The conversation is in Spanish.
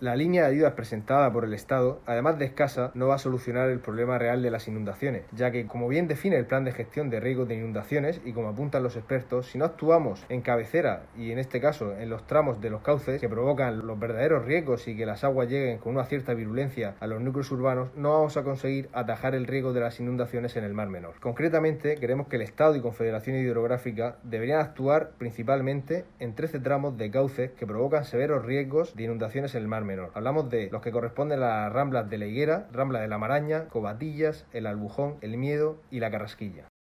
La línea de ayudas presentada por el Estado, además de escasa, no va a solucionar el problema real de las inundaciones, ya que, como bien define el Plan de Gestión de Riesgos de Inundaciones y como apuntan los expertos, si no actuamos en cabecera y en este caso en los tramos de los cauces que provocan los verdaderos riesgos y que las aguas lleguen con una cierta virulencia a los núcleos urbanos, no vamos a conseguir atajar el riesgo de las inundaciones en el Mar Menor. Concretamente, creemos que el Estado y Confederación Hidrográfica deberían actuar principalmente en 13 tramos de cauces que provocan severos riesgos de inundaciones en el Mar Menor. Hablamos de los que corresponden a las ramblas de la Higuera, Rambla de la Maraña, Covatillas, el Albujón, el Miedo y la Carrasquilla.